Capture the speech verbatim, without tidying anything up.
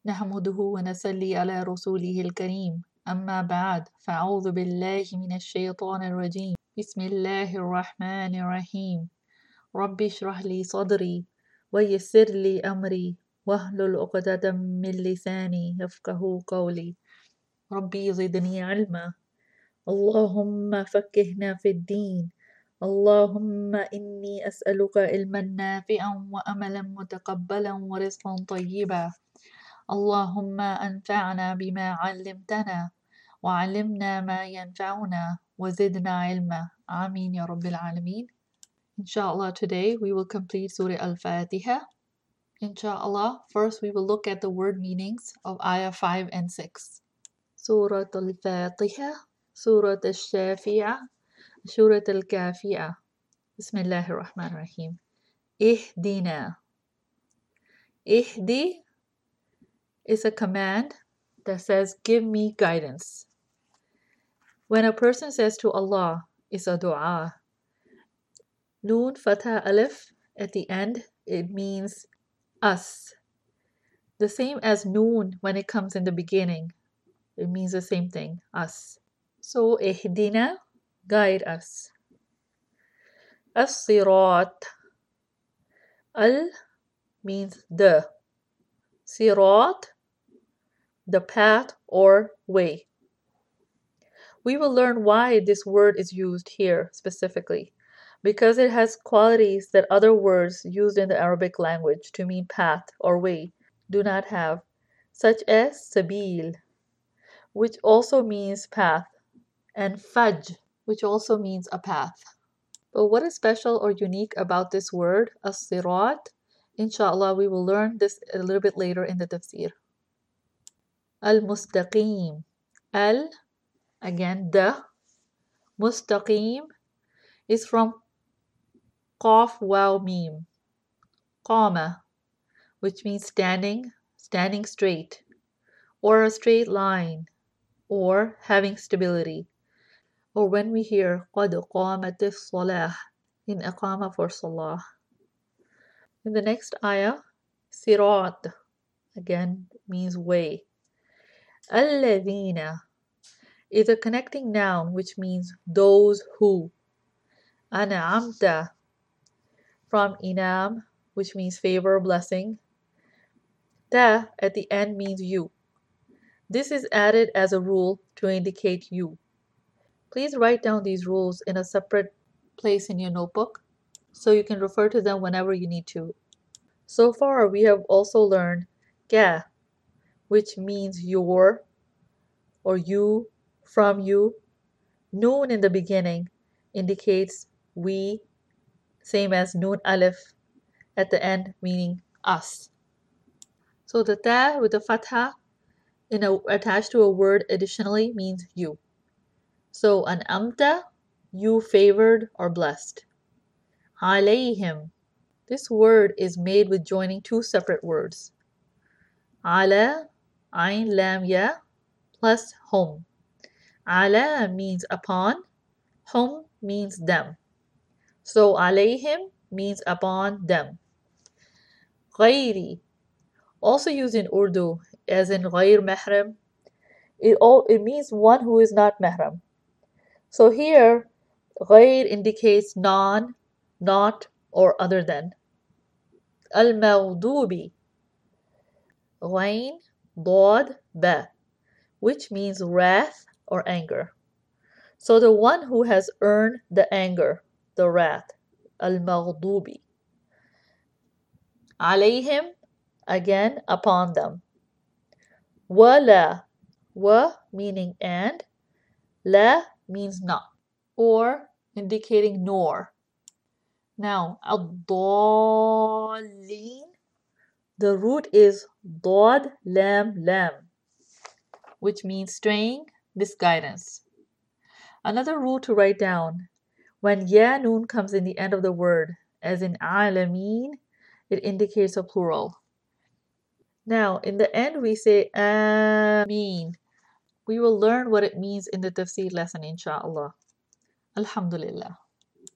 نحمده ونصلي على رسوله الكريم أما بعد فأعوذ بالله من الشيطان الرجيم بسم الله الرحمن الرحيم رب اشرح لي صدري ويسر لي أمري واحلل عقدة من لساني يفقه قولي ربي زدني علما اللهم فقهنا في الدين اللهم إني أسألك علما نافعا وأملا متقبلا ورزقا طيبا اللهم أنفعنا بما علمتنا وعلمنا ما ينفعنا وزدنا علما آمين يا رب العالمين. Inshallah, today we will complete Surah Al-Fatiha. Inshallah, first we will look at the word meanings of Ayah five and six. Surah Al-Fatiha, Surah Al-Shafi'ah, Surah Al-Kafi'ah. Bismillahir Rahmanir Rahim. Ihdina. Ihdi is a command that says, give me guidance. When a person says to Allah, it's a dua. Noon, Fatha, Alif, at the end, it means us. The same as Noon when it comes in the beginning. It means the same thing, us. So, Ihdina, guide us. As-sirat. Al means the. Sirat, the path or way. We will learn why this word is used here specifically, because it has qualities that other words used in the Arabic language to mean path or way do not have, such as sabil, which also means path, and faj, which also means a path. But what is special or unique about this word, as-sirat? Inshallah, we will learn this a little bit later in the tafsir. Al-mustaqim. Al, again, the. Mustaqim is from Qaf Waw Mim. Qama, which means standing, standing straight, or a straight line, or having stability. Or when we hear قَدْ قَامَتِ الصَّلَاةِ, in Aqama for Salah. In the next ayah, Sirat, again, means way. Alladhina is a connecting noun which means those who. An'amta, from inam, which means favor, blessing. Ta at the end means you. This is added as a rule to indicate you. Please write down these rules in a separate place in your notebook so you can refer to them whenever you need to. So far, we have also learned ka, which means your or you, from you. Noon in the beginning indicates we, same as noon alif at the end, meaning us. So the ta with the fatha in a, attached to a word additionally means you. So an amta, you favored or blessed. Alayhim. This word is made with joining two separate words. Ala, ayn, lam, ya, plus hum. Ala means upon, hum means them. So alayhim means upon them. Ghairi, also used in Urdu as in ghair mahram, it, all, it means one who is not mahram. So here, ghair indicates non, not, or other than. Al-Mawdubi, Ghain, Dod, Ba, which means wrath or anger. So the one who has earned the anger, the wrath, Al-Maghdubi. Alayhim, again, upon them. Wala, wa meaning and, la means not, or indicating nor. Now, ad-dallin, the root is dad lam lam, which means straying, misguidance. Another rule to write down, when ya noon comes in the end of the word, as in alameen, it indicates a plural. Now, in the end we say ameen. We will learn what it means in the tafsir lesson, inshallah. Alhamdulillah.